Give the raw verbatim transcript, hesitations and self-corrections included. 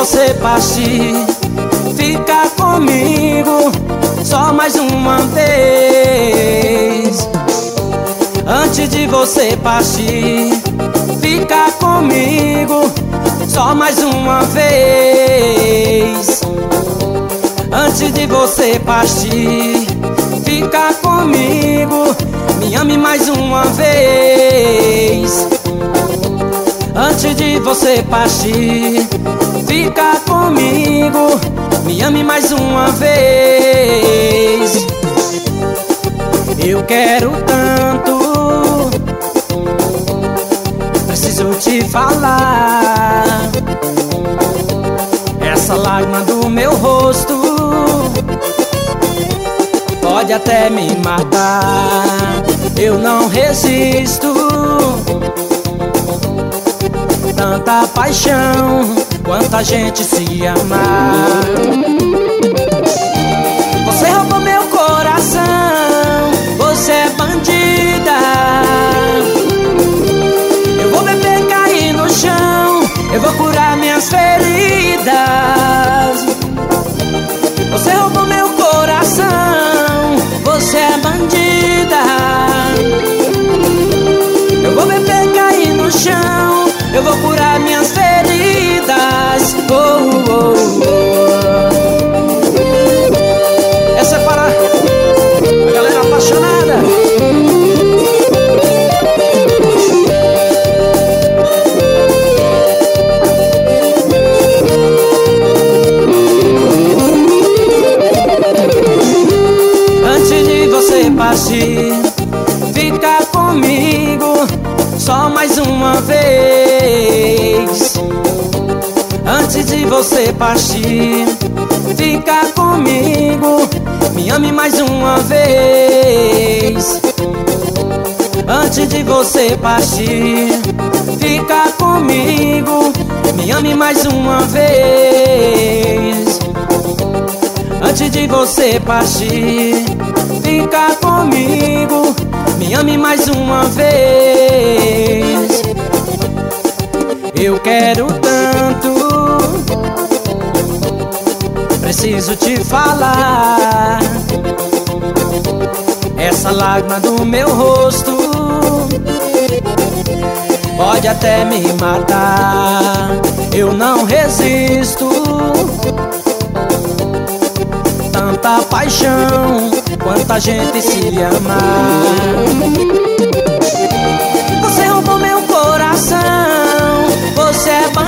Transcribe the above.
você partir, fica comigo só mais uma vez. Antes de você partir, fica comigo só mais uma vez. Antes de você partir, fica comigo, me ame mais uma vez. Antes de você partir, fica comigo, me ame mais uma vez. Eu quero tanto, preciso te falar. Essa lágrima do meu rosto pode até me matar, eu não resisto. Tanta paixão, quanta gente se amar. Você roubou meu coração, você é bandida. Eu vou beber, cair no chão, eu vou curar minhas feridas. Você roubou meu coração, você é bandida. Eu vou beber, cair no chão, eu vou curar minhas feridas. Oh, oh, oh. Essa é para a galera apaixonada. Antes de você partir, fica comigo só mais uma vez. Antes de você partir, fica comigo, me ame mais uma vez. Antes de você partir, fica comigo, me ame mais uma vez. Antes de você partir, fica comigo, me ame mais uma vez. Eu quero tanto, preciso te falar. Essa lágrima do meu rosto pode até me matar, eu não resisto. Tanta paixão, quanta gente se amar. Você roubou meu coração, você é